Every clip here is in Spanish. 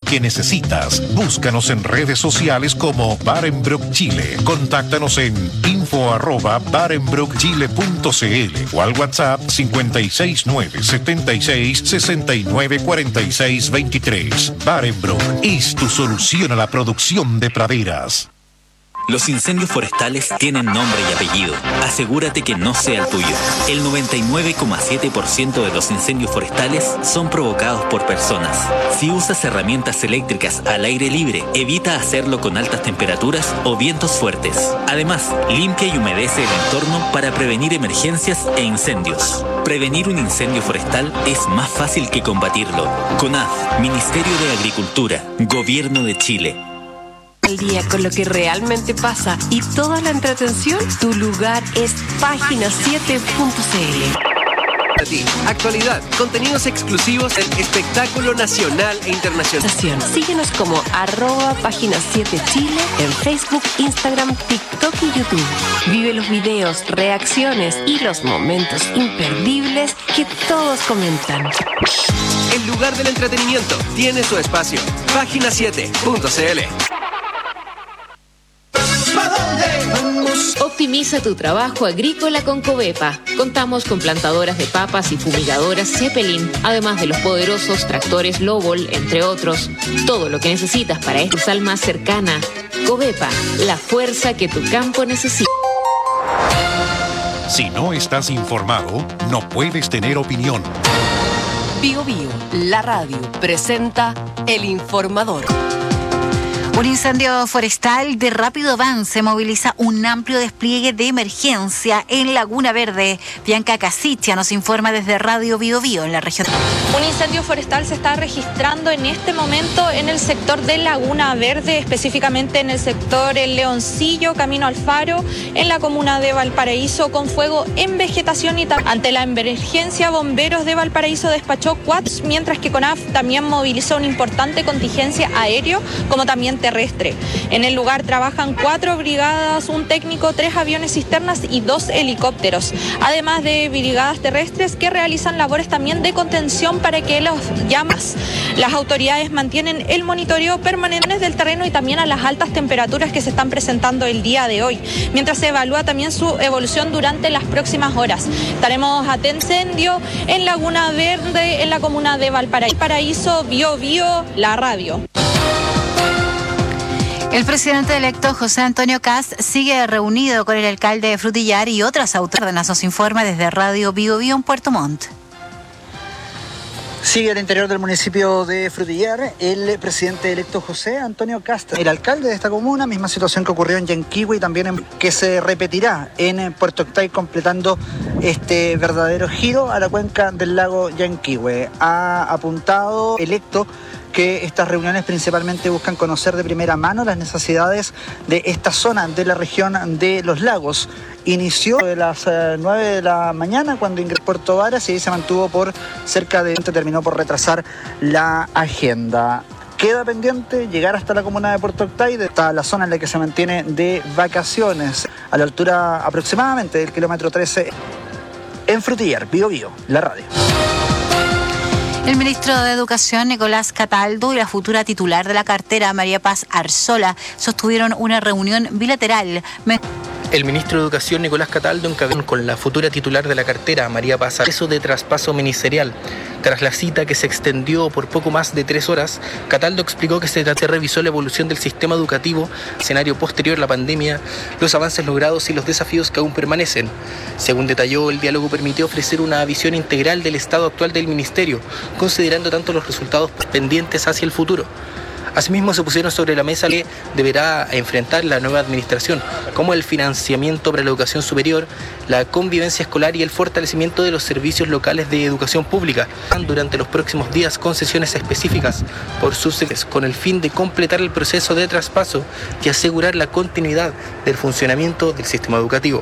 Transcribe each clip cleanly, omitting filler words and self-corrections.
que necesitas. Búscanos en redes sociales como Barenbrook Chile. Contáctanos en info@barenbrookchile.cl o al WhatsApp 56976 Barenbrook es tu solución a la producción de praderas. Los incendios forestales tienen nombre y apellido. Asegúrate que no sea el tuyo. El 99,7% de los incendios forestales son provocados por personas. Si usas herramientas eléctricas al aire libre, evita hacerlo con altas temperaturas o vientos fuertes. Además, limpia y humedece el entorno para prevenir emergencias e incendios. Prevenir un incendio forestal es más fácil que combatirlo. CONAF, Ministerio de Agricultura, Gobierno de Chile. Al día con lo que realmente pasa y toda la entretención, tu lugar es página7.cl. A ti, actualidad, contenidos exclusivos del espectáculo nacional e internacional. Síguenos como @página7chile en Facebook, Instagram, TikTok y YouTube. Vive los videos, reacciones y los momentos imperdibles que todos comentan. El lugar del entretenimiento tiene su espacio. Página7.cl. Optimiza tu trabajo agrícola con Covepa. Contamos con plantadoras de papas y fumigadoras Zeppelin, además de los poderosos tractores Lobol, entre otros. Todo lo que necesitas para esta sal más cercana. Covepa, la fuerza que tu campo necesita. Si no estás informado, no puedes tener opinión. Bio Bio, la radio, presenta El Informador. Un incendio forestal de rápido avance moviliza un amplio despliegue de emergencia en Laguna Verde. Bianca Casicha nos informa desde Radio Bio Bio en la región. Un incendio forestal se está registrando en este momento en el sector de Laguna Verde, específicamente en el sector El Leoncillo, camino al Faro, en la comuna de Valparaíso, con fuego en vegetación. Y ante la emergencia, Bomberos de Valparaíso despachó 4, mientras que CONAF también movilizó una importante contingencia aéreo como también terrestre. En el lugar trabajan 4 brigadas, un técnico, 3 aviones cisternas y 2 helicópteros, además de brigadas terrestres que realizan labores también de contención para que las llamas. Las autoridades mantienen el monitoreo permanente del terreno y también a las altas temperaturas que se están presentando el día de hoy, mientras se evalúa también su evolución durante las próximas horas. Estaremos atentos. Incendio en Laguna Verde, en la comuna de Valparaíso, Bio Bio, la radio. El presidente electo José Antonio Kast sigue reunido con el alcalde de Frutillar y otras autoridades. Nos informa desde Radio Bio Bio en Puerto Montt. Sigue al interior del municipio de Frutillar el presidente electo José Antonio Kast, el alcalde de esta comuna, misma situación que ocurrió en Yanquihue y también que se repetirá en Puerto Octay, completando este verdadero giro a la cuenca del lago Yanquihue. Ha apuntado electo que estas reuniones principalmente buscan conocer de primera mano las necesidades de esta zona de la región de los lagos. Inició de las 9 de la mañana cuando ingresó a Puerto Varas y ahí se mantuvo por cerca de... terminó por retrasar la agenda. Queda pendiente llegar hasta la comuna de Puerto Octay, hasta la zona en la que se mantiene de vacaciones, a la altura aproximadamente del kilómetro 13 en Frutillar. Bio Bio, la radio. El ministro de Educación, Nicolás Cataldo, y la futura titular de la cartera, María Paz Arzola, sostuvieron una reunión bilateral. El ministro de Educación, Nicolás Cataldo, encabezó con la futura titular de la cartera, María Paz, eso de traspaso ministerial. Tras la cita, que se extendió por poco más de 3 horas, Cataldo explicó que se revisó la evolución del sistema educativo, escenario posterior a la pandemia, los avances logrados y los desafíos que aún permanecen. Según detalló, el diálogo permitió ofrecer una visión integral del estado actual del ministerio, considerando tanto los resultados pendientes hacia el futuro. Asimismo, se pusieron sobre la mesa que deberá enfrentar la nueva administración, como el financiamiento para la educación superior, la convivencia escolar y el fortalecimiento de los servicios locales de educación pública. Durante los próximos días, con sesiones específicas por subsecretarios, con el fin de completar el proceso de traspaso y asegurar la continuidad del funcionamiento del sistema educativo.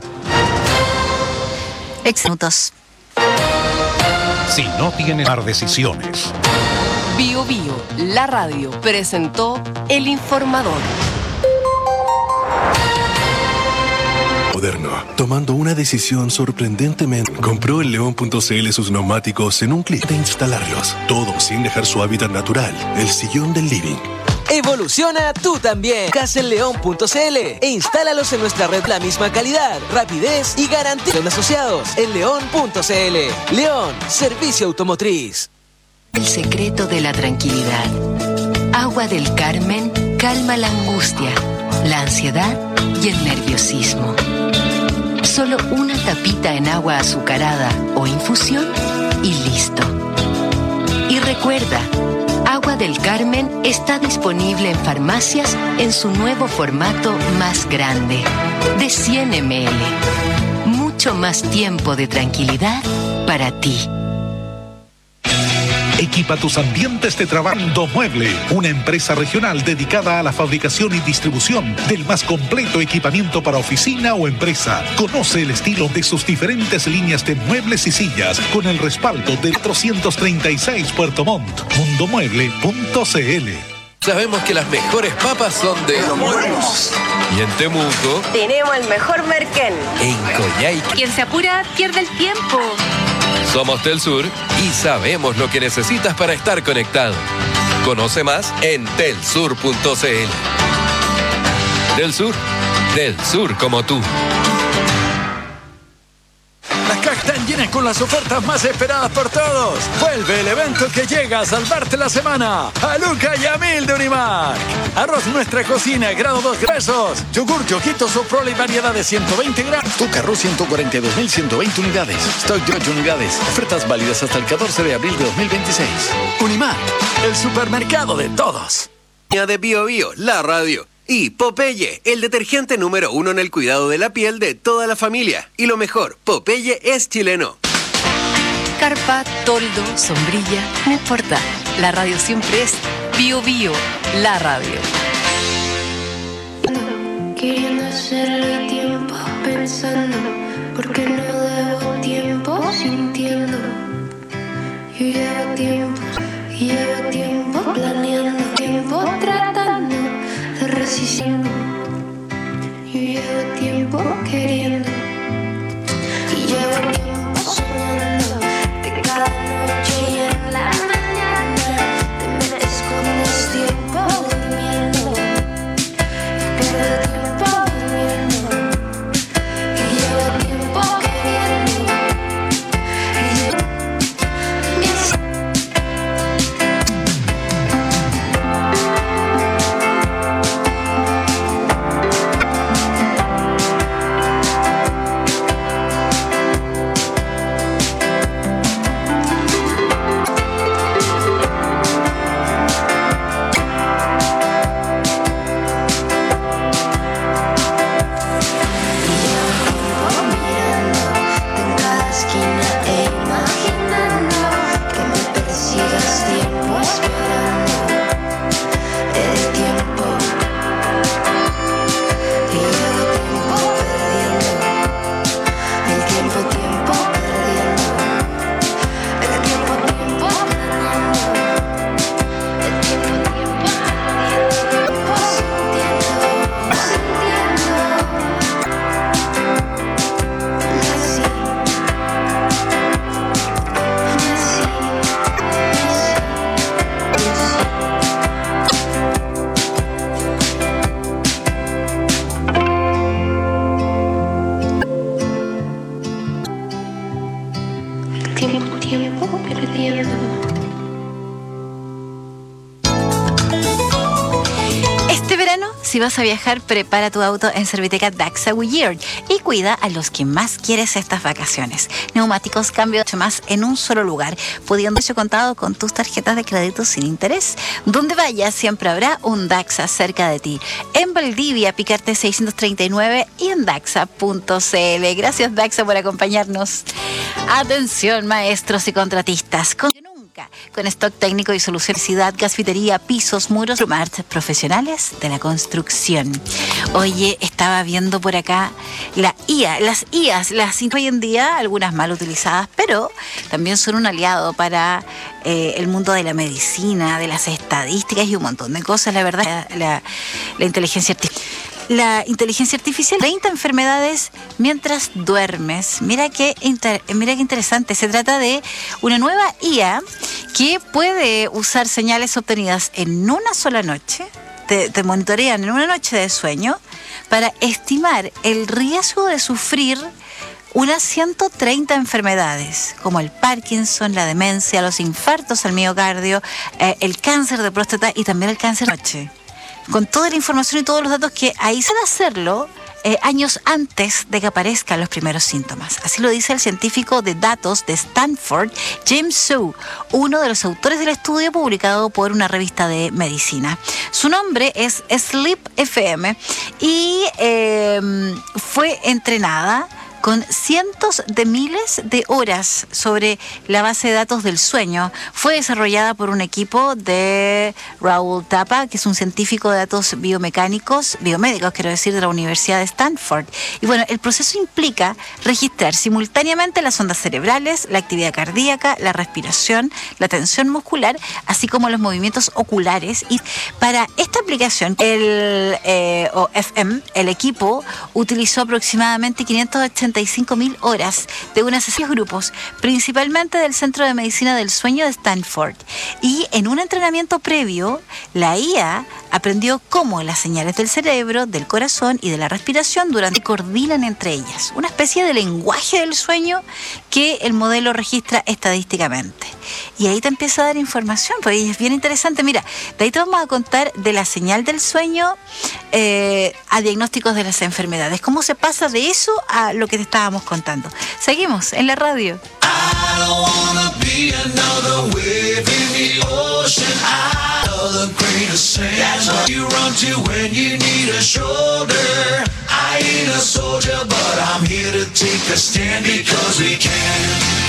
Minutos. Si no tienes que tomar decisiones. Bio Bio, la radio, presentó El Informador. moderno, tomando una decisión sorprendentemente. Compró en León.cl sus neumáticos en un clic de instalarlos, todo sin dejar su hábitat natural, el sillón del living. Evoluciona tú también. Casenleon.cl e instálalos en nuestra red. La misma calidad, rapidez y garantía asociados en León.cl. León, servicio automotriz. El secreto de la tranquilidad. Agua del Carmen calma la angustia, la ansiedad y el nerviosismo. Solo una tapita en agua azucarada o infusión y listo. Y recuerda, Agua del Carmen está disponible en farmacias en su nuevo formato más grande, de 100 ml. Mucho más tiempo de tranquilidad para ti. Equipa tus ambientes de trabajo. Mueble, una empresa regional dedicada a la fabricación y distribución del más completo equipamiento para oficina o empresa. Conoce el estilo de sus diferentes líneas de muebles y sillas con el respaldo de 436 Puerto Montt. Mundomueble.cl. Sabemos que las mejores papas son de Los Buenos. Y en Temuco tenemos el mejor merquén. En Coyhaique. Quien se apura pierde el tiempo. Somos Telsur y sabemos lo que necesitas para estar conectado. Conoce más en telsur.cl. Telsur, del sur como tú. Las cajas están llenas con las ofertas más esperadas por todos. Vuelve el evento que llega a salvarte la semana. A Luca y a Mil de Unimark. Arroz Nuestra Cocina, grado 2 pesos. Yogur Yoquitos o Prole variedad de 120 gramos. Tuca Arroz 142.120 unidades. Stock de 8 unidades. Ofertas válidas hasta el 14 de abril de 2026. Unimark, el supermercado de todos. De Bio Bio, la radio. Y Popeye, el detergente número 1 en el cuidado de la piel de toda la familia. Y lo mejor, Popeye es chileno. Carpa, toldo, sombrilla, no importa. La radio siempre es Bio Bio, la radio. Queriendo hacerle tiempo, pensando, porque no debo tiempo sintiendo. Yo llevo tiempo planeando, tiempo tratando de resistir. Yo llevo tiempo queriendo y llevo tiempo soñando que cada noche y en la mañana te me escondes tiempo durmiendo. Pierdo tiempo durmiendo y llevo tiempo queriendo y llevo tiempo perdiendo. Este verano, si vas a viajar, prepara tu auto en Serviteca Daxa Goodyear y cuida a los que más quieres estas vacaciones. Neumáticos, cambio mucho más en un solo lugar, pudiendo ser contado con tus tarjetas de crédito sin interés. Donde vayas, siempre habrá un Daxa cerca de ti. En Valdivia, Picarte 639 y en Daxa.cl. Gracias, Daxa, por acompañarnos. Atención, maestros y contratistas. Con stock técnico y solución de electricidad, gasfitería, pisos, muros, Mart, profesionales de la construcción. Oye, estaba viendo por acá las IAs hoy en día, algunas mal utilizadas, pero también son un aliado para el mundo de la medicina, de las estadísticas y un montón de cosas. La verdad, la inteligencia artificial. la inteligencia artificial, 30 enfermedades mientras duermes. Mira qué interesante. Se trata de una nueva IA que puede usar señales obtenidas en una sola noche, te monitorean en una noche de sueño para estimar el riesgo de sufrir unas 130 enfermedades, como el Parkinson, la demencia, los infartos al miocardio, el cáncer de próstata y también el cáncer de noche. Con toda la información y todos los datos que ahí se puede hacerlo años antes de que aparezcan los primeros síntomas. Así lo dice el científico de datos de Stanford, James Su, uno de los autores del estudio publicado por una revista de medicina. Su nombre es Sleep FM y fue entrenada con cientos de miles de horas sobre la base de datos del sueño. Fue desarrollada por un equipo de Raúl Tapa, que es un científico de datos biomédicos, de la Universidad de Stanford. Y bueno, el proceso implica registrar simultáneamente las ondas cerebrales, la actividad cardíaca, la respiración, la tensión muscular, así como los movimientos oculares. Y para esta aplicación, el equipo utilizó aproximadamente 585.000 horas de unas 6 grupos, principalmente del Centro de Medicina del Sueño de Stanford. Y en un entrenamiento previo, la IA aprendió cómo las señales del cerebro, del corazón y de la respiración coordinan entre ellas. Una especie de lenguaje del sueño que el modelo registra estadísticamente. Y ahí te empieza a dar información, pues es bien interesante. Mira, de ahí te vamos a contar de la señal del sueño a diagnósticos de las enfermedades. ¿Cómo se pasa de eso a lo que te estábamos contando? Seguimos en la radio. I don't wanna be another wave in the ocean. Another grain of sand. That's what you run to when you need a shoulder. I ain't a soldier, but I'm here to take a stand because we can.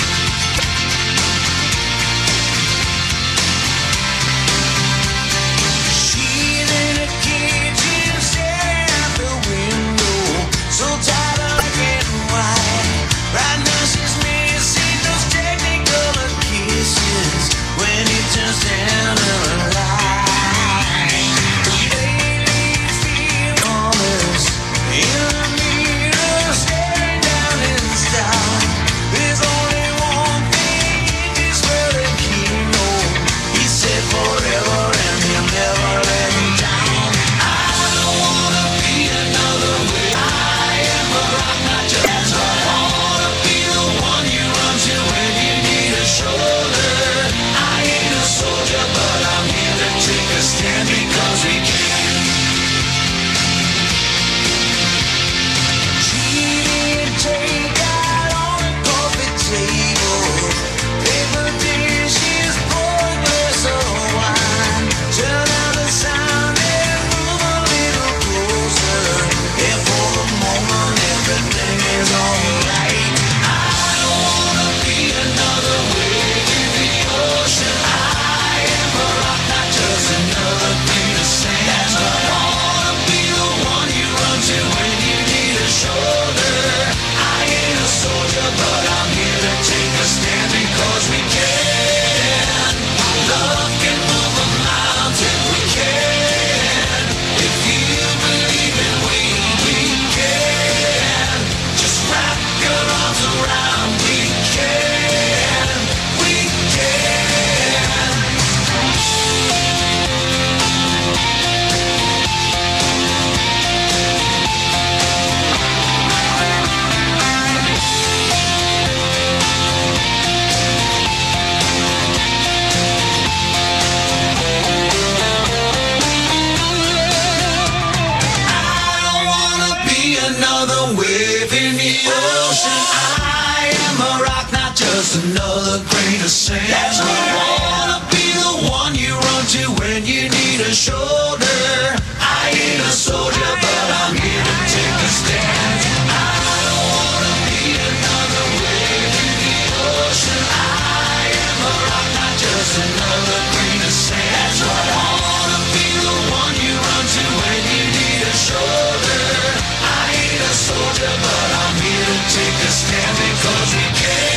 Another grain of sand. That's why I wanna be the one you run to when you need a shoulder. I ain't a soldier, but I'm here to take a stand. I don't wanna be another wave in the ocean. I am a rock, not just another grain of sand. That's why I wanna be the one you run to when you need a shoulder. I ain't a soldier, but I'm here to take a stand because we can.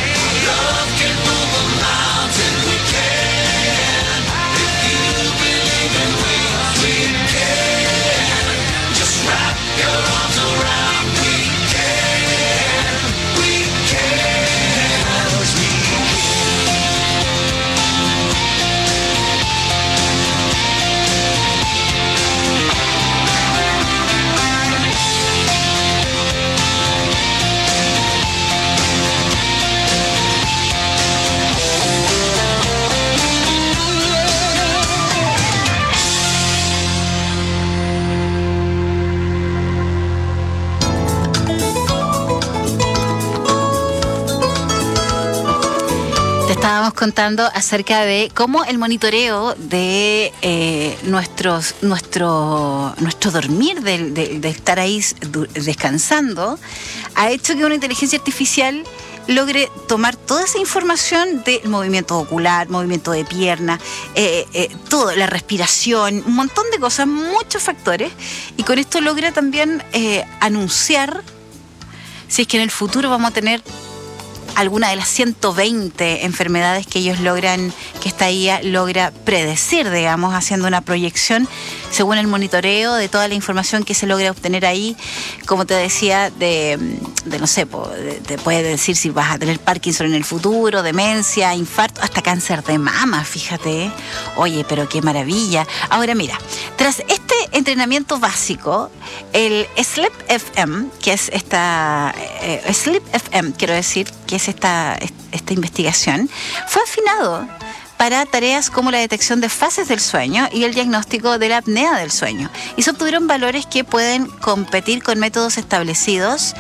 Love can move a mountain, we can. If you believe estábamos contando acerca de cómo el monitoreo de nuestro dormir, de estar ahí descansando, ha hecho que una inteligencia artificial logre tomar toda esa información del movimiento ocular, movimiento de pierna, todo, la respiración, un montón de cosas, muchos factores, y con esto logra también anunciar si es que en el futuro vamos a tener alguna de las 120 enfermedades que ellos logran, que esta IA logra predecir, digamos, haciendo una proyección según el monitoreo de toda la información que se logra obtener ahí. Como te decía, de no sé, te puede decir si vas a tener Parkinson en el futuro, demencia, infarto, hasta cáncer de mama, fíjate. Oye, pero qué maravilla. Ahora mira, tras este entrenamiento básico, el Sleep FM, que es Sleep FM, quiero decir, que es esta investigación, fue afinado para tareas como la detección de fases del sueño y el diagnóstico de la apnea del sueño. Y se obtuvieron valores que pueden competir con métodos establecidos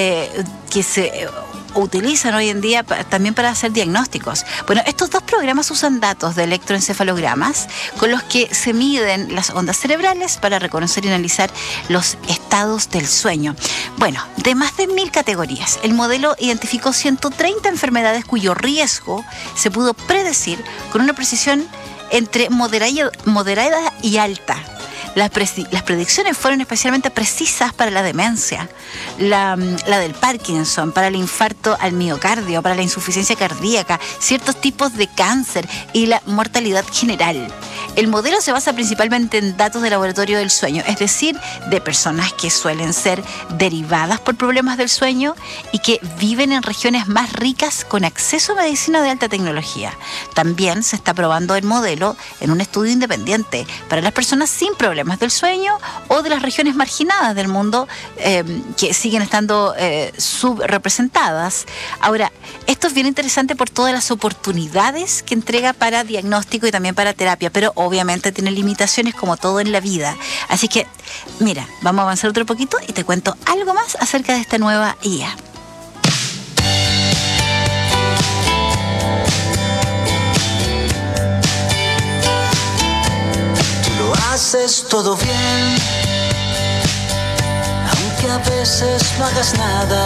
que se utilizan hoy en día también para hacer diagnósticos. Bueno, estos dos programas usan datos de electroencefalogramas con los que se miden las ondas cerebrales para reconocer y analizar los estados del sueño. Bueno, de más de 1000 categorías, el modelo identificó 130 enfermedades cuyo riesgo se pudo predecir con una precisión entre moderada y alta. Las predicciones fueron especialmente precisas para la demencia, la del Parkinson, para el infarto al miocardio, para la insuficiencia cardíaca, ciertos tipos de cáncer y la mortalidad general. El modelo se basa principalmente en datos de laboratorio del sueño, es decir, de personas que suelen ser derivadas por problemas del sueño y que viven en regiones más ricas con acceso a medicina de alta tecnología. También se está probando el modelo en un estudio independiente para las personas sin problemas del sueño o de las regiones marginadas del mundo que siguen estando subrepresentadas. Ahora, esto es bien interesante por todas las oportunidades que entrega para diagnóstico y también para terapia, pero obviamente tiene limitaciones como todo en la vida. Así que, mira, vamos a avanzar otro poquito y te cuento algo más acerca de esta nueva IA. Haces todo bien, aunque a veces no hagas nada.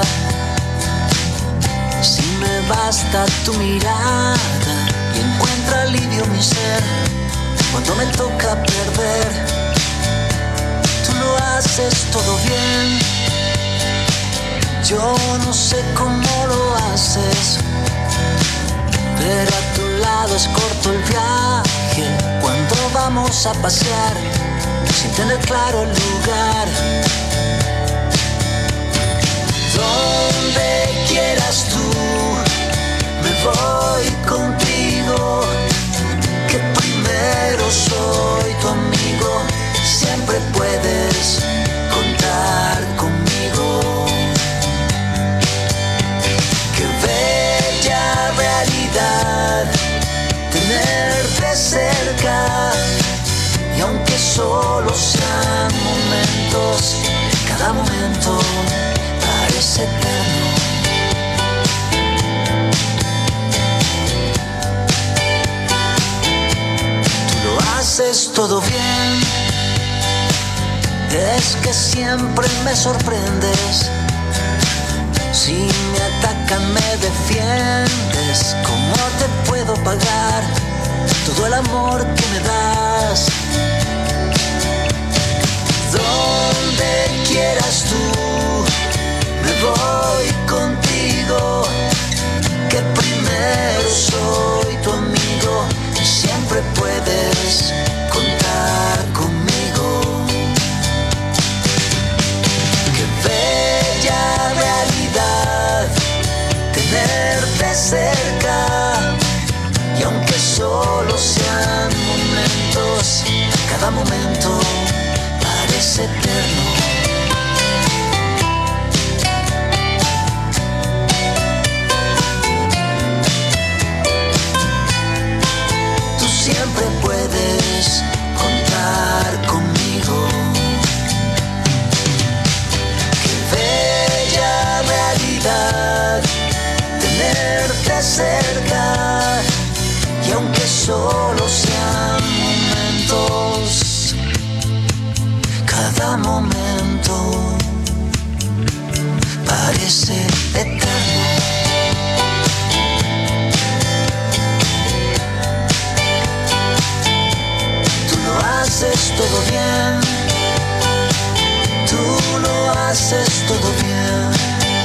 Si me basta tu mirada y encuentra alivio mi ser cuando me toca perder. Tú lo haces todo bien, yo no sé cómo lo haces, pero a tu lado es corto el viaje cuando vamos a pasear sin tener claro el lugar. Donde quieras tú, me voy contigo, que primero soy tu amigo, siempre puedes contar conmigo. Qué bella realidad tenerte cerca, y aunque solo sean momentos, cada momento parece eterno. Tú lo haces todo bien, es que siempre me sorprendes. Si me atacan me defiendes, ¿cómo te puedo pagar todo el amor que me das? Donde quieras tú, me voy contigo, que primero soy tu amigo y siempre puedes contar conmigo. Qué bella realidad tenerte cerca, y aunque solo sean momentos, todo bien.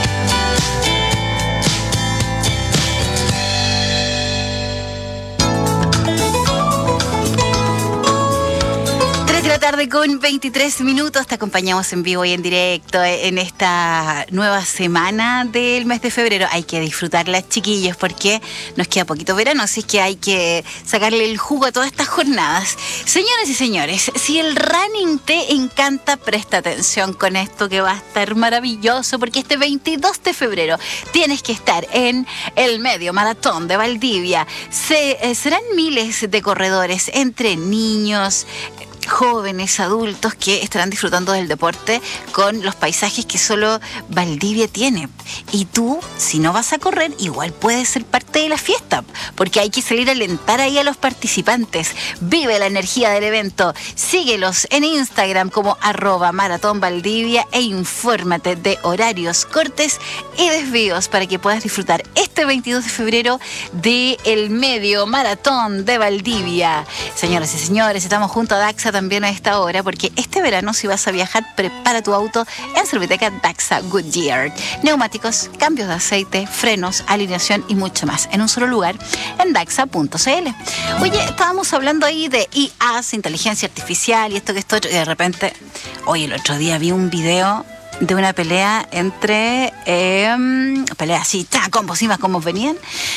3 de la tarde con 23 minutos. Te acompañamos en vivo y en directo en esta nueva semana del mes de febrero. Hay que disfrutarla, chiquillos, porque nos queda poquito verano, así que hay que sacarle el jugo a todas estas jornadas. Señoras y señores, si el running te encanta, presta atención con esto que va a estar maravilloso, porque este 22 de febrero tienes que estar en el Medio Maratón de Valdivia. Serán miles de corredores, entre niños, jóvenes, adultos, que estarán disfrutando del deporte con los paisajes que solo Valdivia tiene. Y tú, si no vas a correr, igual puedes ser parte de la fiesta, porque hay que salir a alentar ahí a los participantes. Vive la energía del evento. Síguelos en Instagram como @maratonvaldivia e infórmate de horarios, cortes y desvíos para que puedas disfrutar este 22 de febrero del Medio Maratón de Valdivia. Señoras y señores, estamos junto a Daxa también a esta hora, porque este verano, si vas a viajar, prepara tu auto en Serviteca Daxa Goodyear. Neumáticos, cambios de aceite, frenos, alineación y mucho más en un solo lugar en daxa.cl. Oye, estábamos hablando ahí de IAs, inteligencia artificial y esto que esto, y de repente, oye, el otro día vi un video de una pelea entre pelea así, combos y más combos venían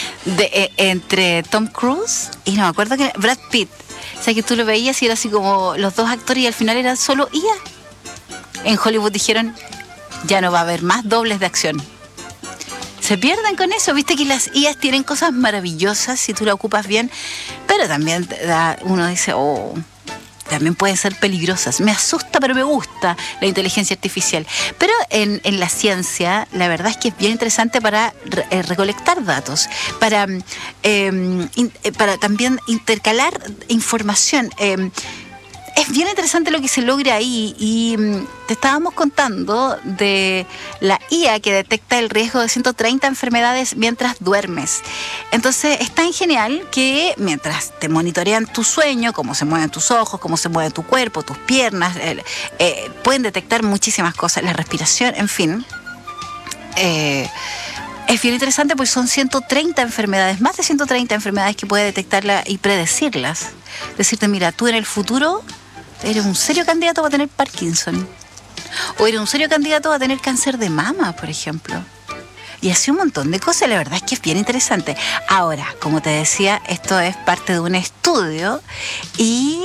entre Tom Cruise y no me acuerdo que Brad Pitt. O sea, que tú lo veías y era así como los dos actores y al final eran solo IA. En Hollywood dijeron, ya no va a haber más dobles de acción. Se pierden con eso. Viste que las IAs tienen cosas maravillosas si tú la ocupas bien, pero también uno dice, también pueden ser peligrosas. Me asusta, pero me gusta la inteligencia artificial. Pero en la ciencia, la verdad es que es bien interesante para recolectar datos, para también intercalar información. Es bien interesante lo que se logra ahí y te estábamos contando de la IA que detecta el riesgo de 130 enfermedades mientras duermes. Entonces es tan genial que mientras te monitorean tu sueño, cómo se mueven tus ojos, cómo se mueve tu cuerpo, tus piernas, pueden detectar muchísimas cosas, la respiración, en fin. Es bien interesante porque son 130 enfermedades, más de 130 enfermedades que puede detectarla y predecirlas. Decirte, mira, tú en el futuro eres un serio candidato a tener Parkinson. O eres un serio candidato a tener cáncer de mama, por ejemplo. Y así un montón de cosas. La verdad es que es bien interesante. Ahora, como te decía, esto es parte de un estudio. Y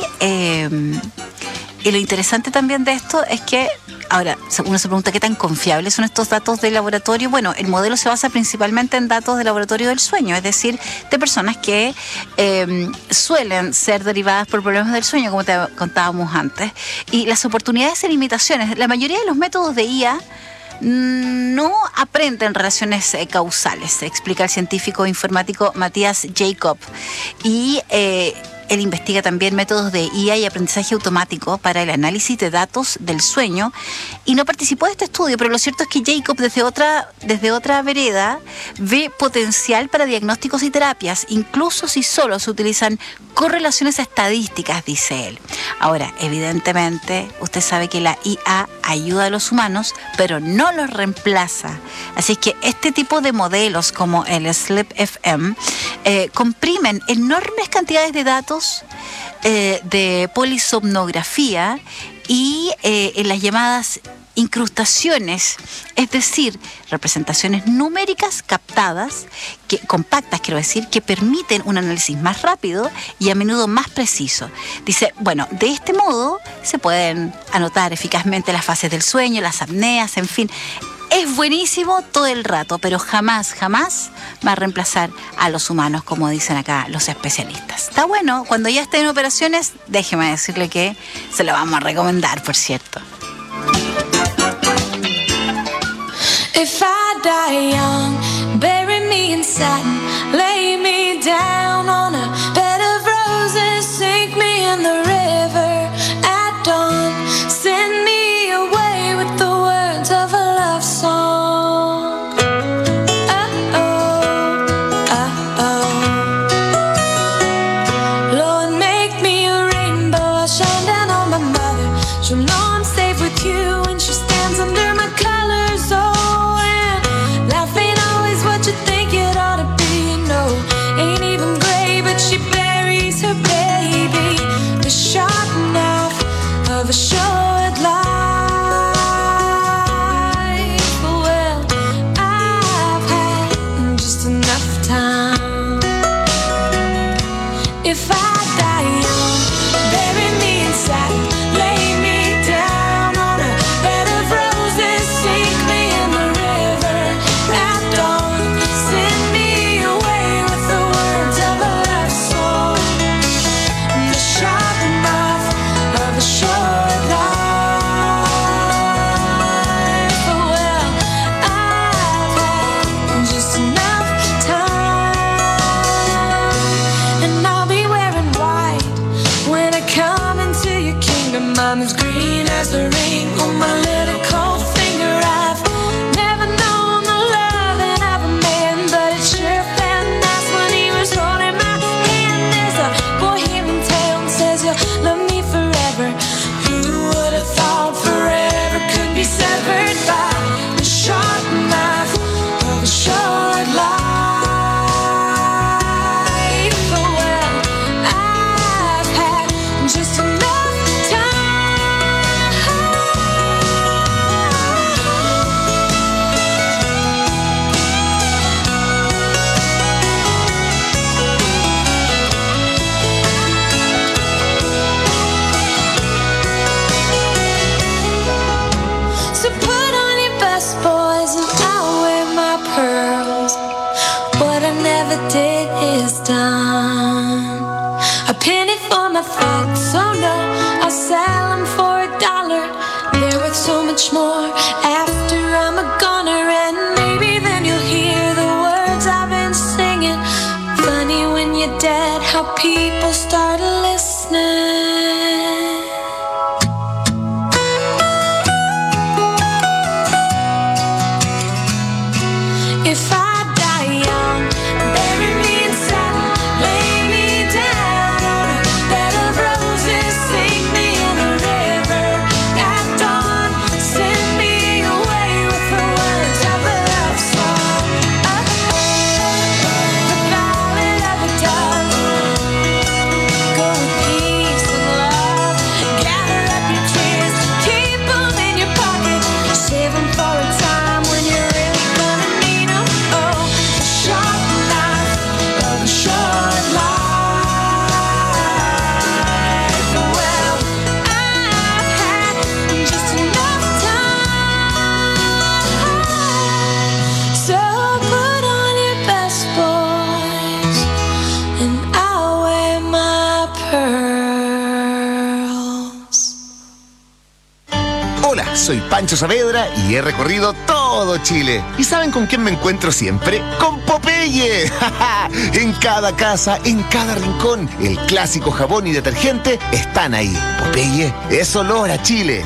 lo interesante también de esto es que, ahora, uno se pregunta qué tan confiables son estos datos de laboratorio. Bueno, el modelo se basa principalmente en datos de laboratorio del sueño, es decir, de personas que suelen ser derivadas por problemas del sueño, como te contábamos antes. Y las oportunidades y limitaciones. La mayoría de los métodos de IA no aprenden relaciones causales, explica el científico informático Matías Jacob. Y él investiga también métodos de IA y aprendizaje automático para el análisis de datos del sueño y no participó de este estudio, pero lo cierto es que Jacob desde otra vereda ve potencial para diagnósticos y terapias, incluso si solo se utilizan correlaciones estadísticas, dice él. Ahora, evidentemente, usted sabe que la IA ayuda a los humanos, pero no los reemplaza. Así es que este tipo de modelos como el SleepFM comprimen enormes cantidades de datos de polisomnografía y en las llamadas incrustaciones, es decir, representaciones numéricas captadas, compactas quiero decir, que permiten un análisis más rápido y a menudo más preciso. Dice, bueno, de este modo se pueden anotar eficazmente las fases del sueño, las apneas, en fin. Es buenísimo todo el rato, pero jamás va a reemplazar a los humanos, como dicen acá los especialistas. Está bueno, cuando ya esté en operaciones, déjeme decirle que se lo vamos a recomendar, por cierto. If I die young, bury me in satin, lay me down on a bed of roses, sink me in the river at dawn, send me away with the words of a love song. Lord, make me a rainbow, I'll shine down on my mother. She'll know I'm safe with you when she stands under my colors. and I'm as green as the ring on my little cold finger. I've never known the loving of a man, but it sure felt nice when he was holding my hand. There's a boy here in town says you'll love me forever. Who would have thought forever could be severed by the sharp knife of a short life? Just enough So put on your best boys and I'll wear my pearls. What I never did is done. A penny for my thoughts, oh no, I'll sell them for $1. They're worth so much more after I'm a goner. And maybe then you'll hear the words I've been singing. Funny when you're dead, how people start listening. If I die young, bury me in satin, lay me down on a bed of roses, sink me in a river at dawn, send me away with the words of a love song. The ballad of a dove. Go in peace and love. Gather up your tears, keep them in your pocket, save them for a time when you're really gonna need them. Oh, the sharp knife of a short life. Well, I've had just enough time. So put on your best boys and I'll wear my pearls. Hola, soy Pancho Saavedra y he recorrido todo Chile. ¿Y saben con quién me encuentro siempre? ¡Con Popeye! En cada casa, en cada rincón, el clásico jabón y detergente están ahí. Popeye es olor a Chile.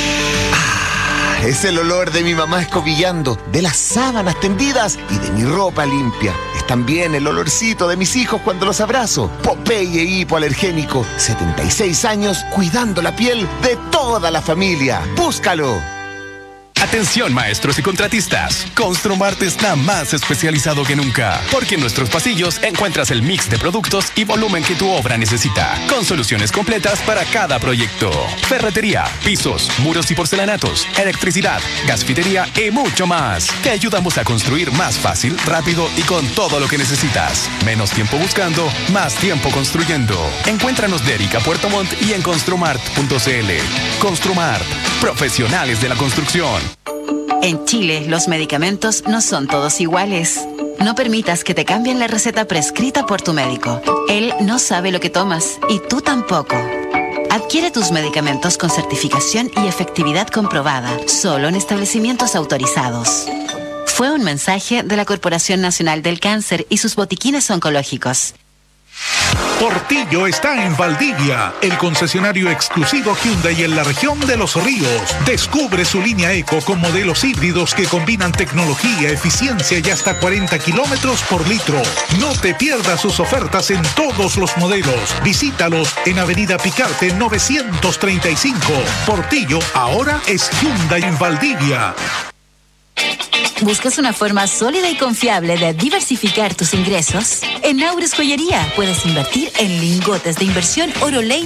Es el olor de mi mamá escobillando, de las sábanas tendidas y de mi ropa limpia. Es también el olorcito de mis hijos cuando los abrazo. Popeye hipoalergénico, 76 años cuidando la piel de toda la familia. ¡Búscalo! Atención maestros y contratistas, Construmart está más especializado que nunca, porque en nuestros pasillos encuentras el mix de productos y volumen que tu obra necesita, con soluciones completas para cada proyecto. Ferretería, pisos, muros y porcelanatos, electricidad, gasfitería y mucho más. Te ayudamos a construir más fácil, rápido y con todo lo que necesitas. Menos tiempo buscando, más tiempo construyendo. Encuéntranos de Erika Puerto Montt y en construmart.cl. Construmart, profesionales de la construcción. En Chile, los medicamentos no son todos iguales. No permitas que te cambien la receta prescrita por tu médico. Él no sabe lo que tomas y tú tampoco. Adquiere tus medicamentos con certificación y efectividad comprobada, solo en establecimientos autorizados. Fue un mensaje de la Corporación Nacional del Cáncer y sus botiquines oncológicos. Portillo está en Valdivia, el concesionario exclusivo Hyundai en la región de Los Ríos. Descubre su línea Eco con modelos híbridos que combinan tecnología, eficiencia y hasta 40 kilómetros por litro. No te pierdas sus ofertas en todos los modelos. Visítalos en Avenida Picarte 935. Portillo ahora es Hyundai en Valdivia. ¿Buscas una forma sólida y confiable de diversificar tus ingresos? En Aures Joyería puedes invertir en lingotes de inversión Oroley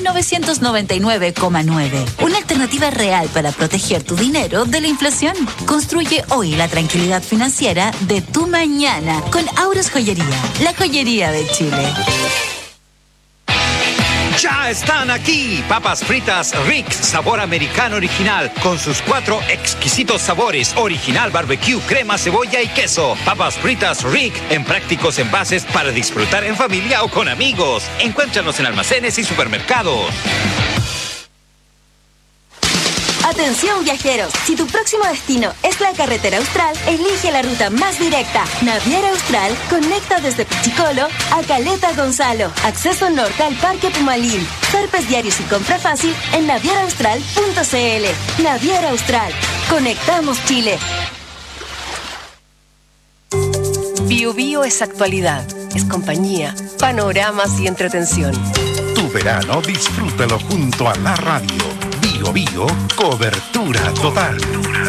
999,9. Una alternativa real para proteger tu dinero de la inflación. Construye hoy la tranquilidad financiera de tu mañana con Aures Joyería, la joyería de Chile. Ya están aquí, papas fritas Rick, sabor americano original, con sus 4 exquisitos sabores, original, barbecue, crema, cebolla y queso. Papas fritas Rick, en prácticos envases para disfrutar en familia o con amigos. Encuéntranos en almacenes y supermercados. Atención viajeros, si tu próximo destino es la carretera austral, elige la ruta más directa. Naviera Austral conecta desde Pichicolo a Caleta Gonzalo. Acceso norte al Parque Pumalín. Zarpes diarios y compra fácil en navieraaustral.cl. Naviera Austral. Conectamos Chile. Bio Bio es actualidad, es compañía, panoramas y entretención. Tu verano disfrútalo junto a la radio. Bio Bio, cobertura total.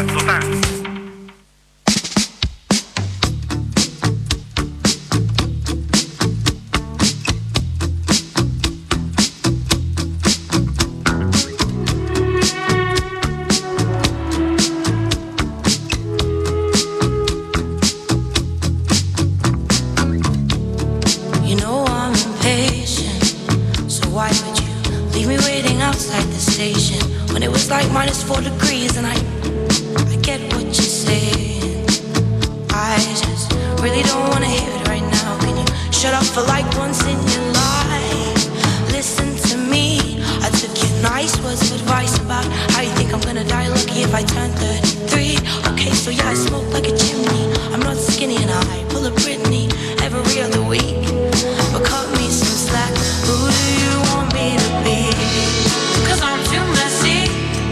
Like -4 degrees and I get what you're saying. I just really don't want to hear it right now. Can you shut up for like once in your life? Listen to me. I took your nice words of advice about how you think I'm gonna die lucky if I turn 33. Okay, so yeah, I smoke like a chimney. I'm not skinny and I pull a Britney every other week. But cut me some slack. Who do you want me to be? 'Cause I'm too messy.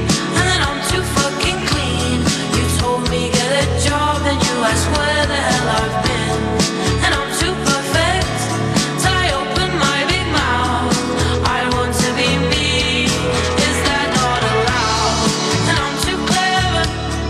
Ask where the hell I've been, and I'm too perfect till I open my big mouth. I want to be me, is that not allowed? And I'm too clever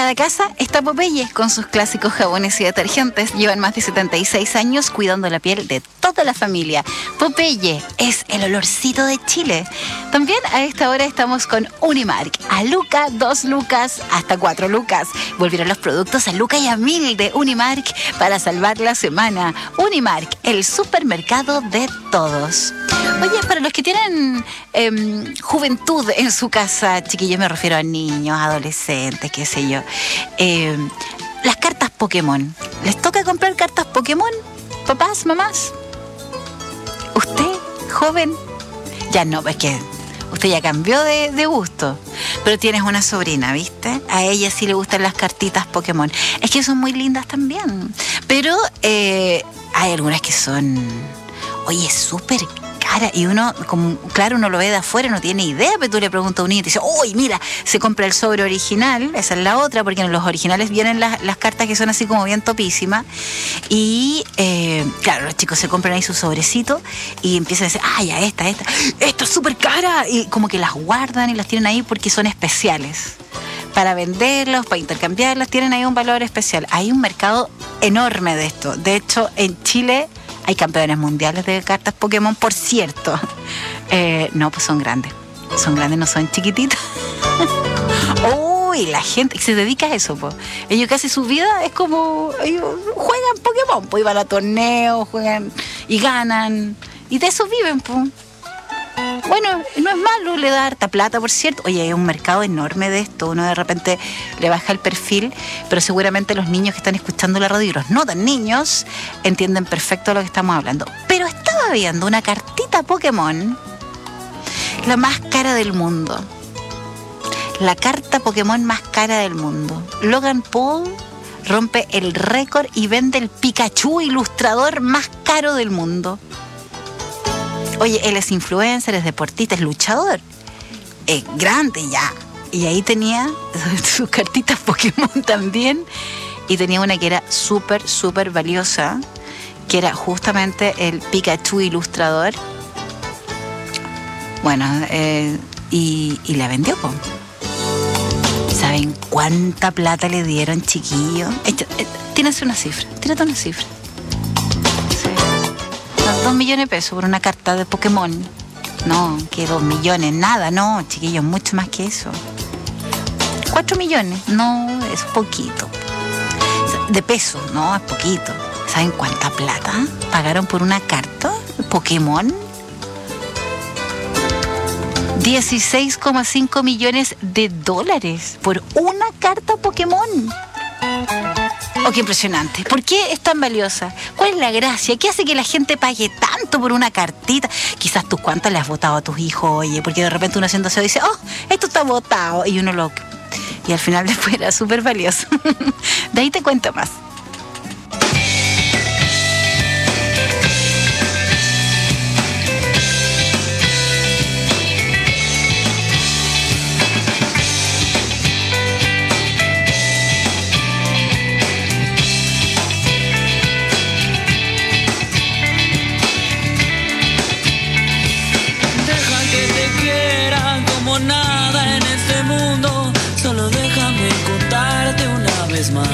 de casa está Popeye con sus clásicos jabones y detergentes. Llevan más de 76 años cuidando la piel de toda la familia. Popeye es el olorcito de Chile. También a esta hora estamos con Unimark. A Luca, 2 lucas, hasta 4 lucas. Volvieron los productos a Luca y a 1000 de Unimark para salvar la semana. Unimark, el supermercado de todos. Oye, para los que tienen juventud en su casa, chiquillos, me refiero a niños, adolescentes, qué sé yo, las cartas Pokémon. ¿Les toca comprar cartas Pokémon? ¿Papás, mamás? ¿Usted, joven? Ya no, es que usted ya cambió de gusto. Pero tienes una sobrina, ¿viste? A ella sí le gustan las cartitas Pokémon. Es que son muy lindas también. Pero hay algunas que son, oye, súper cara. Y uno, como, claro, uno lo ve de afuera, no tiene idea, pero tú le preguntas a un niño y te dice, uy, mira, se compra el sobre original. Esa es la otra, porque en los originales vienen las cartas que son así como bien topísimas. Y claro, los chicos se compran ahí su sobrecito y empiezan a decir, ya esta es súper cara. Y como que las guardan y las tienen ahí porque son especiales. Para venderlos, para intercambiarlas, tienen ahí un valor especial. Hay un mercado enorme de esto. De hecho, en Chile hay campeones mundiales de cartas Pokémon, por cierto. No, pues son grandes. Son grandes, no son chiquititas. Uy, la gente se dedica a eso, pues. Ellos casi su vida es como, ellos juegan Pokémon, pues iban a torneos, juegan y ganan. Y de eso viven, pues. Bueno, no es malo, le da harta plata, por cierto. Oye, hay un mercado enorme de esto. Uno de repente le baja el perfil, pero seguramente los niños que están escuchando la radio y los no tan niños entienden perfecto lo que estamos hablando. Pero estaba viendo una cartita Pokémon, la más cara del mundo. La carta Pokémon más cara del mundo. Logan Paul rompe el récord y vende el Pikachu ilustrador más caro del mundo. Oye, él es influencer, es deportista, es luchador. Es grande ya. Y ahí tenía sus cartitas Pokémon también. Y tenía una que era súper, súper valiosa, que era justamente el Pikachu ilustrador. Bueno, y la vendió, po. ¿Saben cuánta plata le dieron, chiquillo? Tírate una cifra. 2 millones de pesos por una carta de Pokémon. No, que 2 millones, nada, no, chiquillos, mucho más que eso. 4 millones, no, es poquito. De pesos, no, es poquito. ¿Saben cuánta plata pagaron por una carta de Pokémon? 16,5 millones de dólares por una carta Pokémon. Oh, qué impresionante. ¿Por qué es tan valiosa? ¿Cuál es la gracia? ¿Qué hace que la gente pague tanto por una cartita? Quizás tú cuánto le has votado a tus hijos, oye, porque de repente uno haciendo aseo dice, esto está votado, y uno lo... Y al final después era súper valioso. De ahí te cuento más. Nada en este mundo, solo déjame contarte una vez más.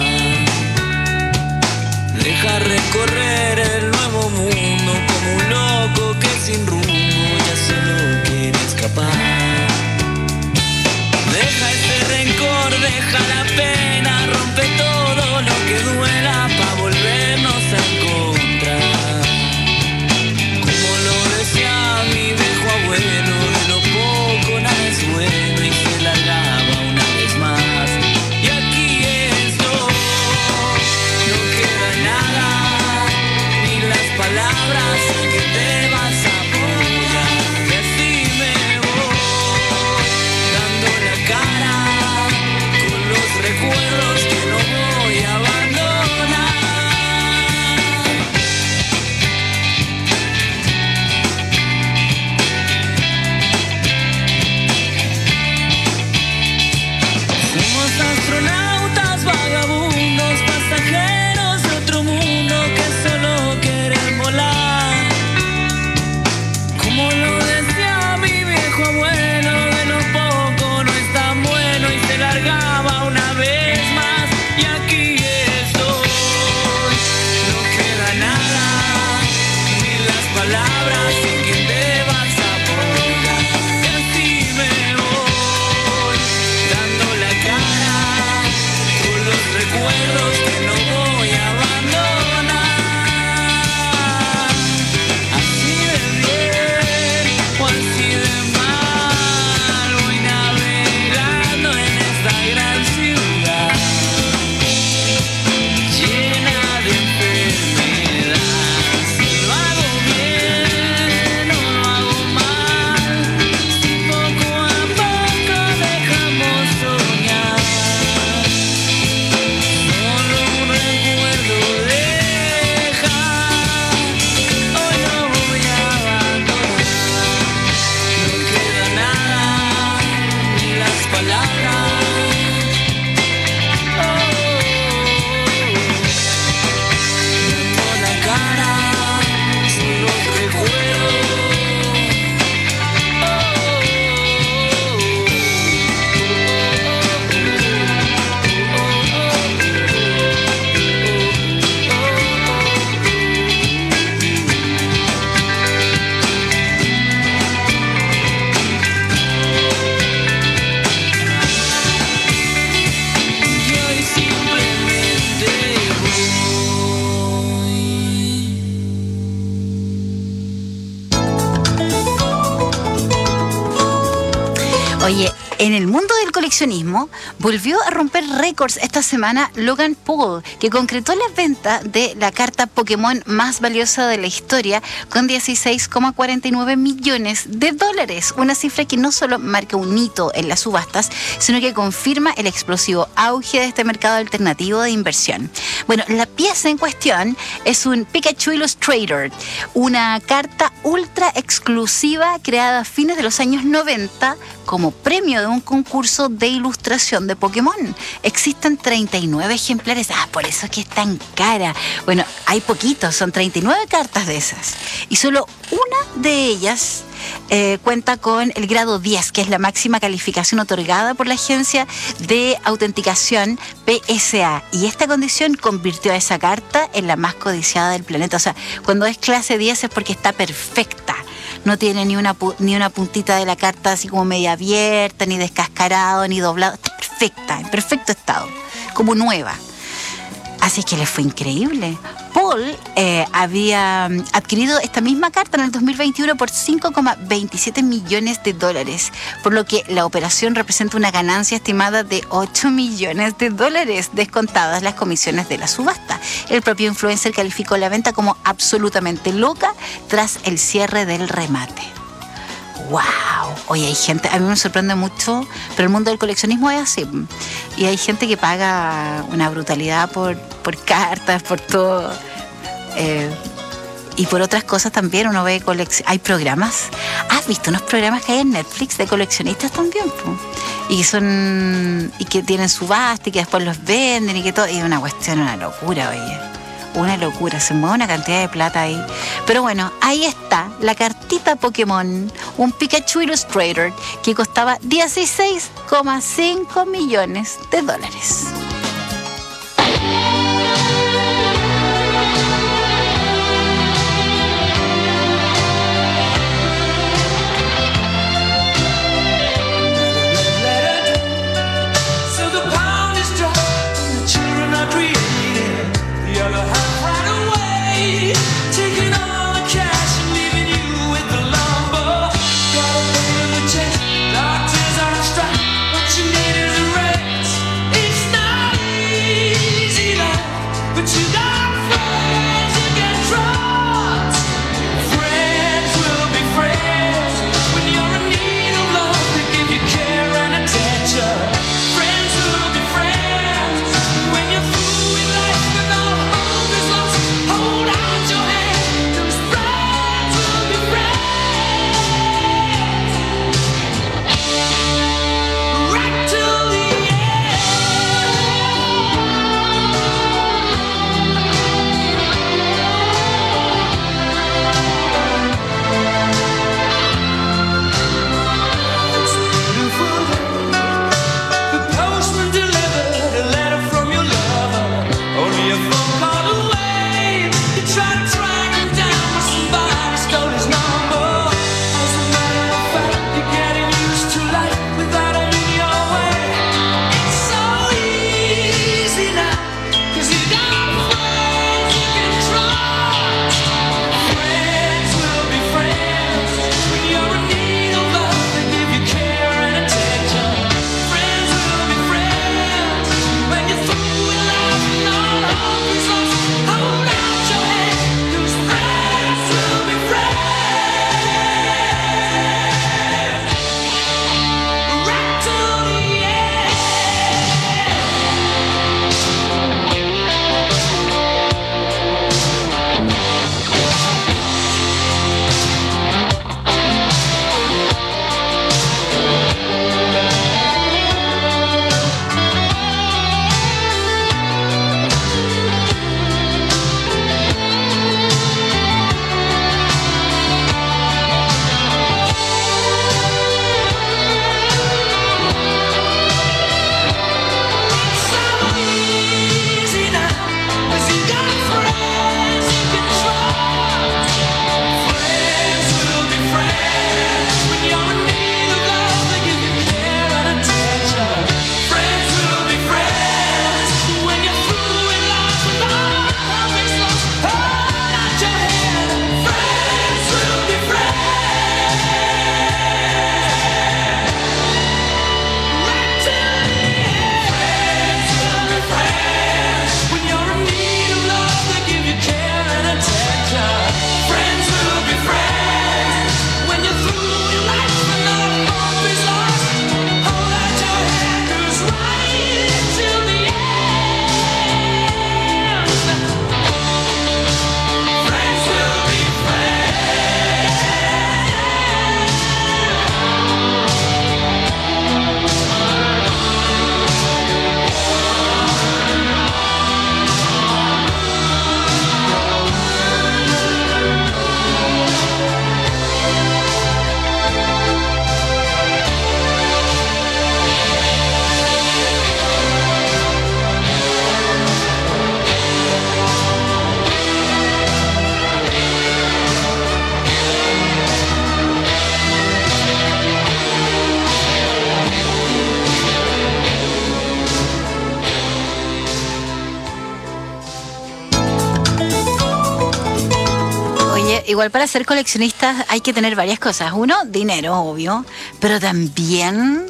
Deja recorrer el nuevo mundo como un loco que sin rumbo ya solo quiere escapar. Deja este rencor, deja la pena, rompe todo lo que duela pa' volvernos a encontrar. Como lo decía mi viejo abuelo, bueno, y se la lava una vez más. Y aquí estoy, no queda nada, ni las palabras que te vas a apoyar. Y así me voy, dando la cara con los recuerdos Oye, en el mundo del coleccionismo volvió a romper récords esta semana Logan Paul, que concretó la venta de la carta Pokémon más valiosa de la historia con 16,49 millones de dólares. Una cifra que no solo marca un hito en las subastas, sino que confirma el explosivo auge de este mercado alternativo de inversión. Bueno, la pieza en cuestión es un Pikachu Illustrator, una carta ultra exclusiva creada a fines de los años 90 como premio de un concurso de ilustración de Pokémon. Existen 39 ejemplares. Por eso es que es tan cara. Bueno, hay poquitos, son 39 cartas de esas. Y solo una de ellas cuenta con el grado 10, que es la máxima calificación otorgada por la agencia de autenticación PSA. Y esta condición convirtió a esa carta en la más codiciada del planeta. O sea, cuando es clase 10 es porque está perfecta. No tiene ni una puntita de la carta así como media abierta, ni descascarado, ni doblado. Está perfecta, en perfecto estado, como nueva. Así que le fue increíble. Paul había adquirido esta misma carta en el 2021 por 5,27 millones de dólares, por lo que la operación representa una ganancia estimada de 8 millones de dólares, descontadas las comisiones de la subasta. El propio influencer calificó la venta como absolutamente loca tras el cierre del remate. ¡Wow! Oye, hay gente, a mí me sorprende mucho, pero el mundo del coleccionismo es así. Y hay gente que paga una brutalidad por cartas, por todo. Y por otras cosas también uno ve hay programas. ¿Has visto unos programas que hay en Netflix de coleccionistas también? Y que tienen subasta y que después los venden y que todo. Y es una cuestión, una locura, oye. Una locura, se mueve una cantidad de plata ahí. Pero bueno, ahí está la cartita Pokémon, un Pikachu Illustrator que costaba 16,5 millones de dólares. It's not igual para ser coleccionistas hay que tener varias cosas. Uno, dinero, obvio, pero también...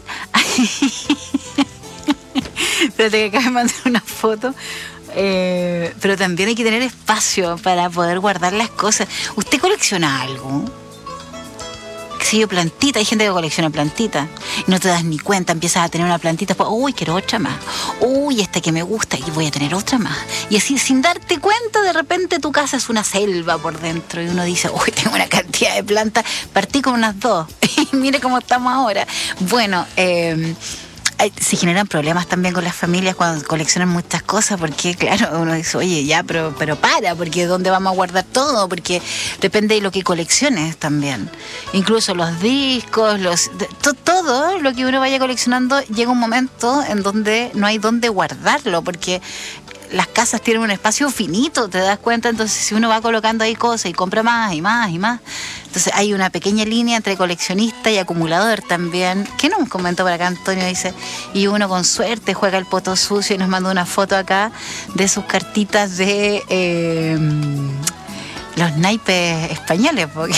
Espérate que acá me mandé una foto. Pero también hay que tener espacio para poder guardar las cosas. ¿Usted colecciona algo? Sí, yo plantita, hay gente que colecciona plantitas. No te das ni cuenta, empiezas a tener una plantita, pues, uy, quiero otra más. Uy, esta que me gusta y voy a tener otra más. Y así, sin darte cuenta, de repente tu casa es una selva por dentro y uno dice, uy, tengo una cantidad de plantas, partí con unas 2 y mire cómo estamos ahora. Bueno, se generan problemas también con las familias cuando coleccionan muchas cosas, porque claro, uno dice, oye, ya, pero porque ¿dónde vamos a guardar todo? Porque depende de lo que colecciones también. Incluso los discos, todo lo que uno vaya coleccionando, llega un momento en donde no hay dónde guardarlo, porque las casas tienen un espacio finito, ¿te das cuenta? Entonces, si uno va colocando ahí cosas y compra más y más y más, entonces hay una pequeña línea entre coleccionista y acumulador también. ¿Qué nos comentó por acá Antonio? Dice, y uno con suerte juega el poto sucio, y nos mandó una foto acá de sus cartitas de los naipes españoles, porque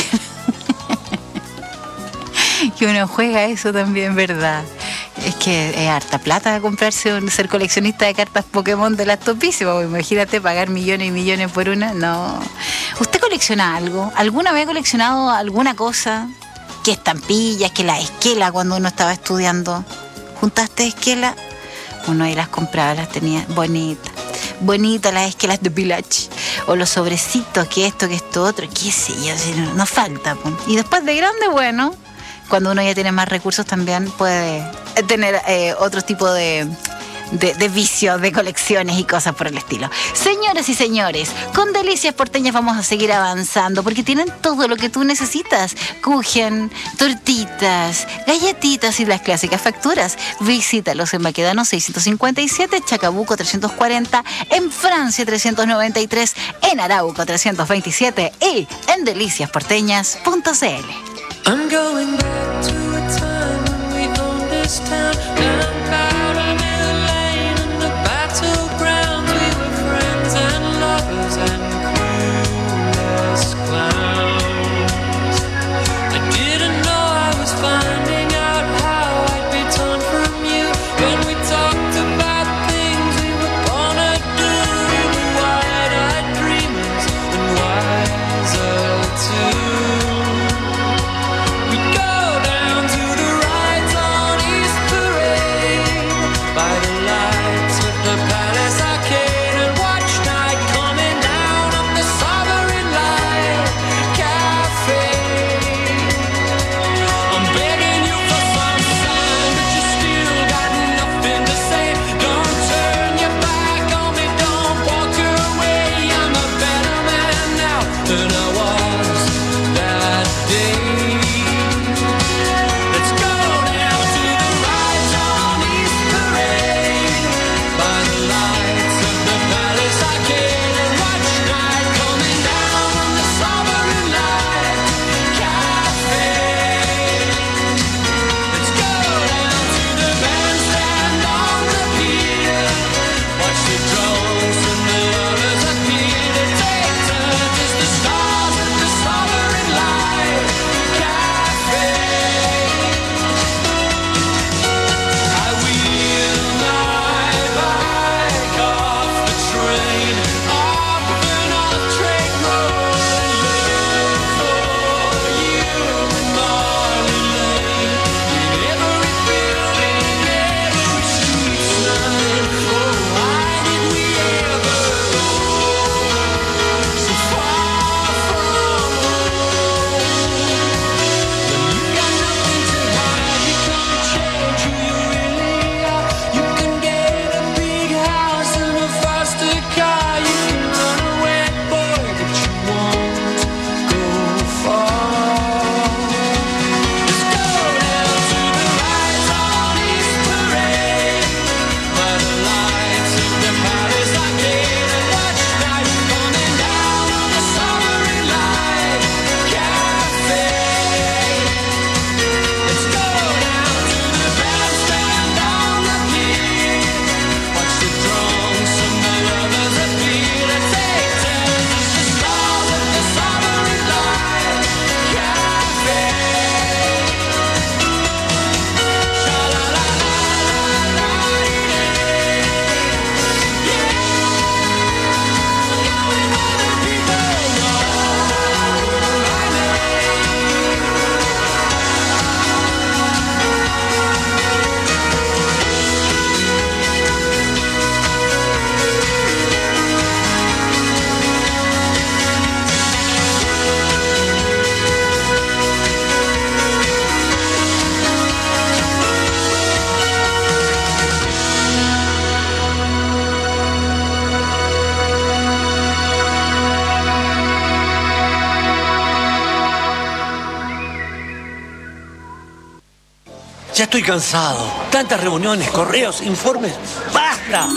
que uno juega eso también, ¿verdad? Es que es harta plata ser coleccionista de cartas Pokémon de las topísimas. Imagínate pagar millones y millones por una. No. ¿Usted colecciona algo? ¿Alguna vez ha coleccionado alguna cosa? ¿Qué estampillas? ¿Qué la esquela cuando uno estaba estudiando? ¿Juntaste esquela? Uno ahí las compraba, las tenía bonitas. Bonitas las esquelas de Village. O los sobrecitos, que esto otro. Qué sé yo, no falta. Pues. Y después de grande, bueno, cuando uno ya tiene más recursos también puede tener otro tipo de vicios, de colecciones y cosas por el estilo. Señoras y señores, con Delicias Porteñas vamos a seguir avanzando porque tienen todo lo que tú necesitas. Kuchen, tortitas, galletitas y las clásicas facturas. Visítalos en Baquedano 657, Chacabuco 340, en Francia 393, en Arauco 327 y en deliciasporteñas.cl. I'm going back to a time when we owned this town. Down Powder Mill Lane and the battlegrounds. We were friends and lovers and cool as clowns. I didn't know I was finding out how I'd be torn from you when we talked about things we were gonna do. Wide-eyed dreamers and wiser too. We go Ya estoy cansado. Tantas reuniones, correos, informes. ¡Basta!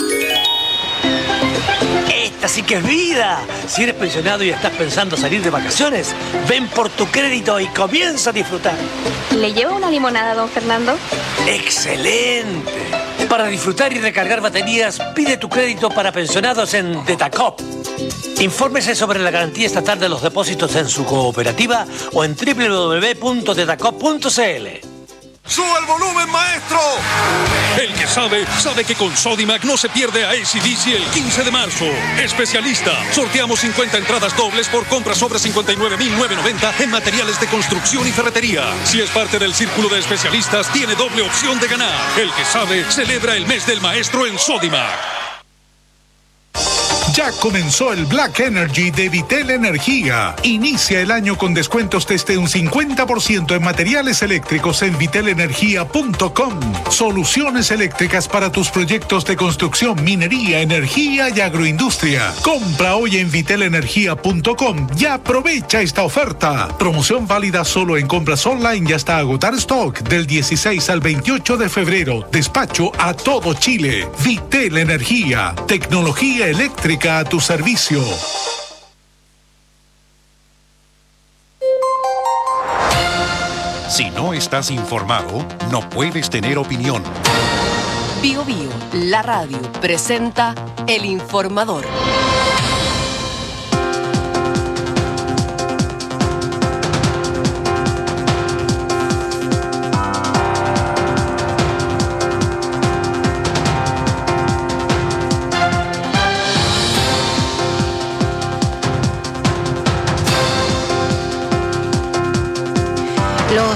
Esta sí que es vida. Si eres pensionado y estás pensando salir de vacaciones, ven por tu crédito y comienza a disfrutar. ¿Le lleva una limonada, don Fernando? ¡Excelente! Para disfrutar y recargar baterías, pide tu crédito para pensionados en Tetacop. Infórmese sobre la garantía estatal de los depósitos en su cooperativa o en www.tetacop.cl. ¡Sube el volumen, maestro! El que sabe, sabe que con Sodimac no se pierde a AC/DC el 15 de marzo. Especialista, sorteamos 50 entradas dobles por compras sobre 59.990 en materiales de construcción y ferretería. Si es parte del círculo de especialistas, tiene doble opción de ganar. El que sabe, celebra el mes del maestro en Sodimac. Ya comenzó el Black Energy de Vitel Energía. Inicia el año con descuentos desde un 50% en materiales eléctricos en vitelenergia.com. Soluciones eléctricas para tus proyectos de construcción, minería, energía y agroindustria. Compra hoy en vitelenergia.com y aprovecha esta oferta. Promoción válida solo en compras online y hasta agotar stock del 16 al 28 de febrero. Despacho a todo Chile. Vitel Energía. Tecnología eléctrica a tu servicio. Si no estás informado, no puedes tener opinión. Bio Bio, la radio, presenta El Informador.